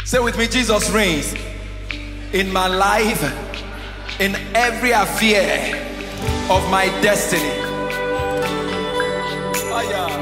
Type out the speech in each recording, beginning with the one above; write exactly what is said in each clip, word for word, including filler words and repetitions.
Say with me, Jesus reigns in my life, in every affair of my destiny. Oh, yeah.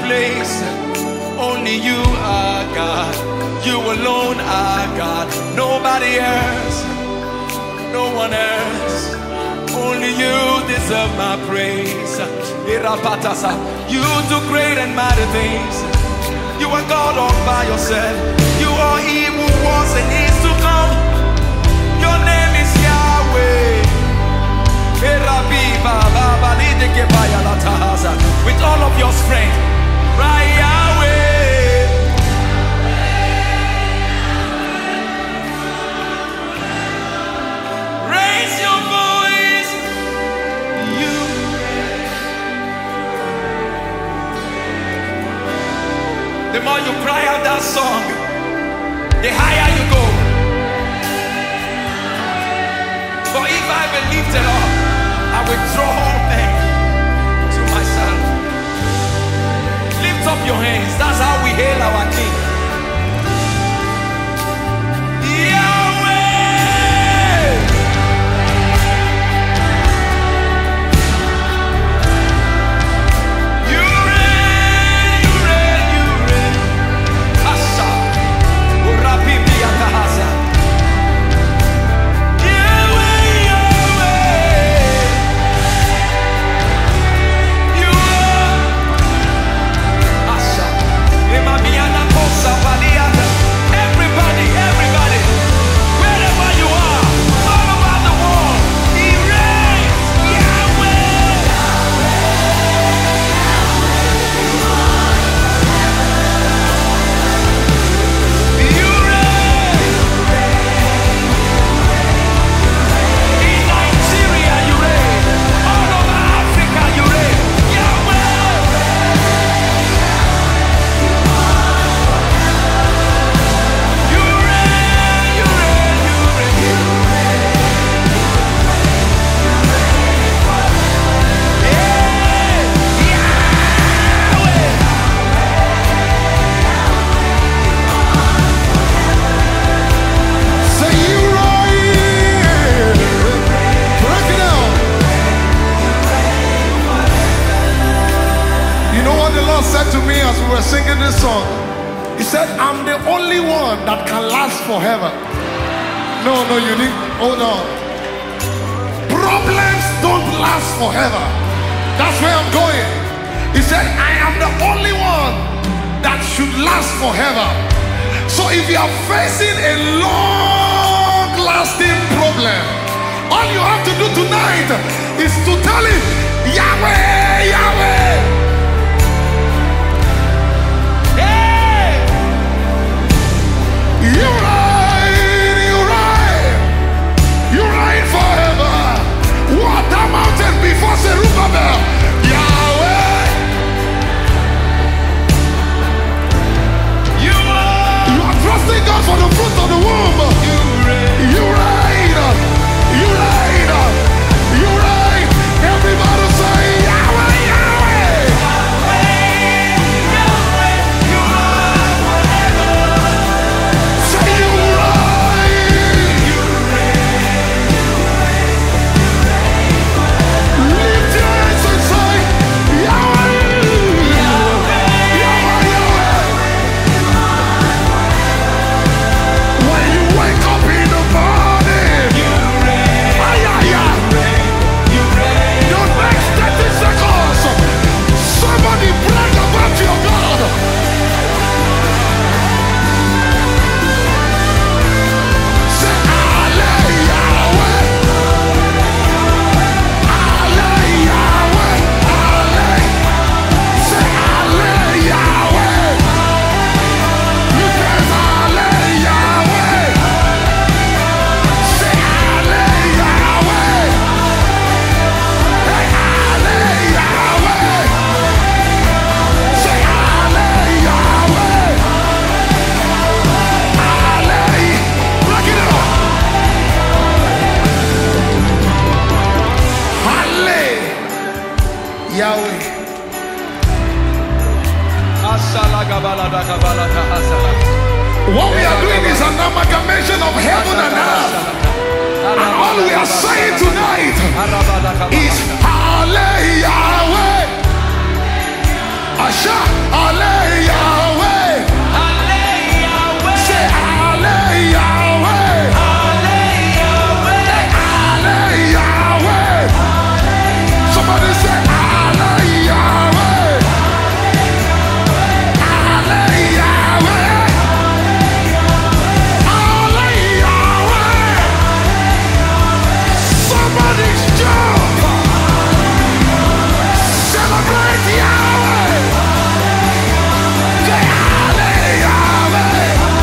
place. Only you are God. You alone are God. Nobody else. No one else. Only you deserve my praise. You do great and mighty things. You are God all by yourself. You are He who was and is to come. Your name is Yahweh. With all of your strength, right, Yahweh. Raise your voice. You. The more you cry out that song, the higher you go. For if I be lifted up, I will draw all men to myself. Lift up your hands. That's how we hail our King. Yahweh. You reign, you reign, you reign. Asha. Urapipi atahasa. Everybody, everybody, wherever you are, all over the world, He reigns. Yahweh. You reign. In Nigeria, you reign. All over Africa, you reign. Yahweh. Said to me as we were singing this song, He said, I'm the only one that can last forever. No, no, you need, hold on. Problems don't last forever. That's where I'm going. He said, I am the only one that should last forever. So if you are facing a long-lasting problem, all you have to do tonight is to tell Him, Yahweh, Yahweh. You reign, you reign, you reign forever. What the mountain before Zerubbabel? Yahweh. You are. You are trusting God for the fruit of the womb. You reign, you reign, you reign, you reign. Everybody say Yahweh, Yahweh. Yahweh. What we are doing is an amalgamation of heaven and earth. And all we are saying tonight is Hallelujah. Asha, Ale Yahweh. Ale Yahweh. Say Ale Yahweh. Ale Yahweh. Ale Yahweh. Somebody say Ale Yahweh. Ale Yahweh. Ale Yahweh. Somebody's job. Celebrate Yahweh. Say Ale Yahweh.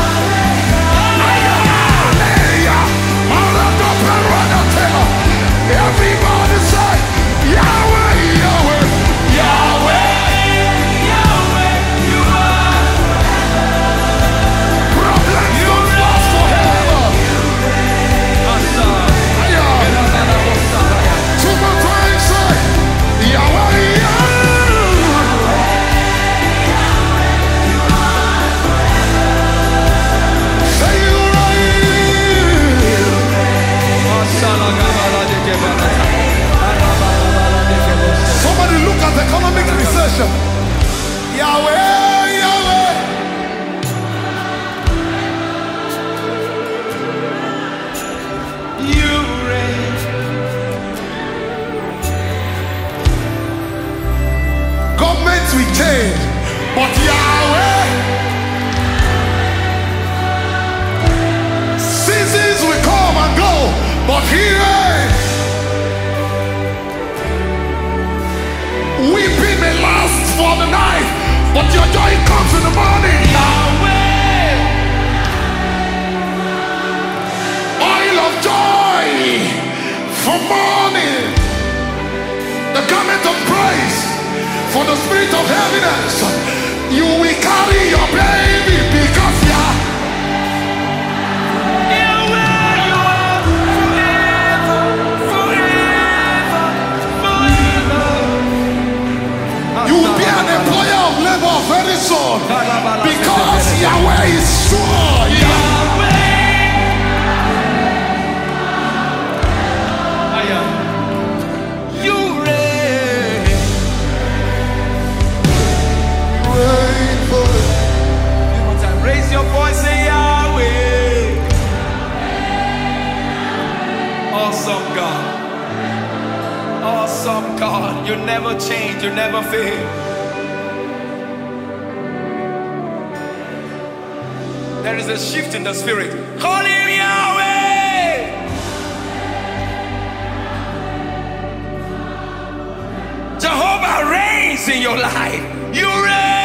Everybody say Yahweh, Yahweh, Yahweh, Yahweh, you are. problems don't last forever. Two more times say Yahweh, Yahweh. Say you reign. Somebody look at economic recession. Yahweh, Yahweh. You reign. Governments will change, but Yahweh. Seasons will come and go, but He reigns. Weeping may last for the night, but your joy comes in the morning. Yahweh. Oil of joy for morning, the garment of praise for the spirit of heaviness. You will carry your baby because Yah. Yahweh, you are forever, forever, forever. You will be an employer of labor very soon because Yahweh is sure. Yahweh. You reign. Reign forever. One time, raise your voice, say Yahweh. Awesome God. Awesome God. You never change, you never fail. There is a shift in the spirit. Call him Yahweh. Jehovah reigns in your life. You reign.